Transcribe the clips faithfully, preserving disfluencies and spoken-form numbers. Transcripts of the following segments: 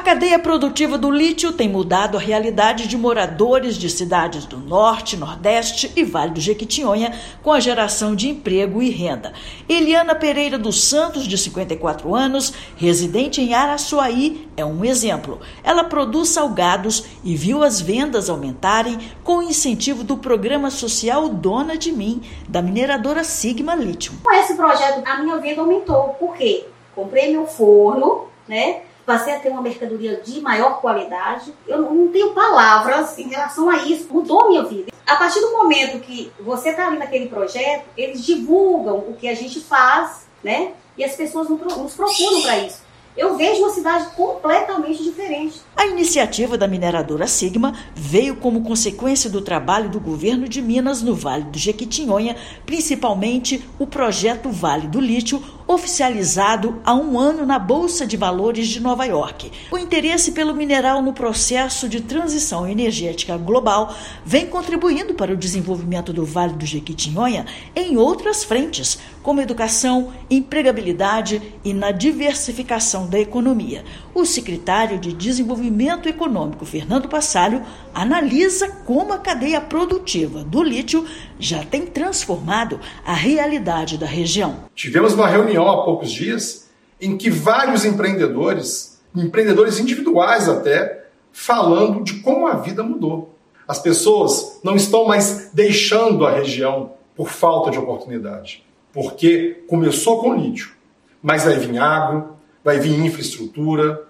cadeia produtiva do lítio tem mudado a realidade de moradores de cidades do Norte, Nordeste e Vale do Jequitinhonha com a geração de emprego e renda. Eliana Pereira dos Santos, de cinquenta e quatro anos, residente em Araçuaí, é um exemplo. Ela produz salgados e viu as vendas aumentarem com o incentivo do programa social Dona de Mim, da mineradora Sigma Lithium. Com esse projeto, a minha venda aumentou. Por quê? Comprei meu forno, né? Passei a ter uma mercadoria de maior qualidade. Eu não tenho palavras em relação a isso. Mudou a minha vida. A partir do momento que você está ali naquele projeto, eles divulgam o que a gente faz, né? E as pessoas nos procuram para isso. Eu vejo uma cidade completamente diferente. A iniciativa da mineradora Sigma veio como consequência do trabalho do governo de Minas no Vale do Jequitinhonha, principalmente o projeto Vale do Lítio, oficializado há um ano na Bolsa de Valores de Nova York. O interesse pelo mineral no processo de transição energética global vem contribuindo para o desenvolvimento do Vale do Jequitinhonha em outras frentes, como educação, empregabilidade e na diversificação da economia. O secretário de Desenvolvimento Econômico, Fernando Passalho, analisa como a cadeia produtiva do lítio já tem transformado a realidade da região. Tivemos uma reunião há poucos dias em que vários empreendedores, empreendedores individuais até, falando de como a vida mudou. As pessoas não estão mais deixando a região por falta de oportunidade, porque começou com lítio, mas vai vir água, vai vir infraestrutura,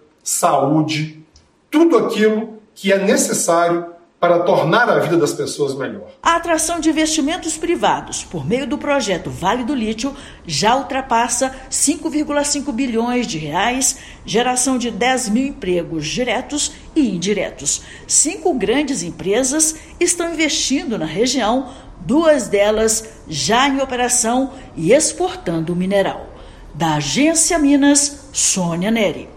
saúde, tudo aquilo que é necessário para tornar a vida das pessoas melhor. A atração de investimentos privados por meio do projeto Vale do Lítio já ultrapassa cinco vírgula cinco bilhões de reais, geração de dez mil empregos diretos e indiretos. Cinco grandes empresas estão investindo na região, duas delas já em operação e exportando o mineral. Da Agência Minas, Sônia Neri.